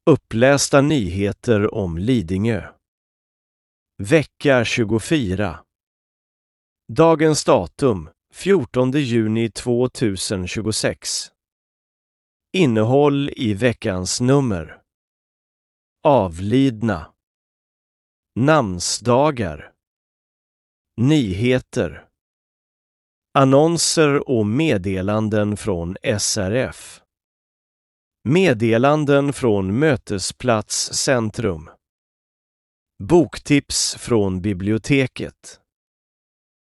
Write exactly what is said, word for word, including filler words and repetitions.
Upplästa nyheter om Lidingö. Vecka tjugofyra. Dagens datum fjortonde juni tvåtusentjugosex. Innehåll i veckans nummer. Avlidna. Namnsdagar. Nyheter. Annonser och meddelanden från S R F. Meddelanden från Mötesplats Centrum. Boktips från biblioteket.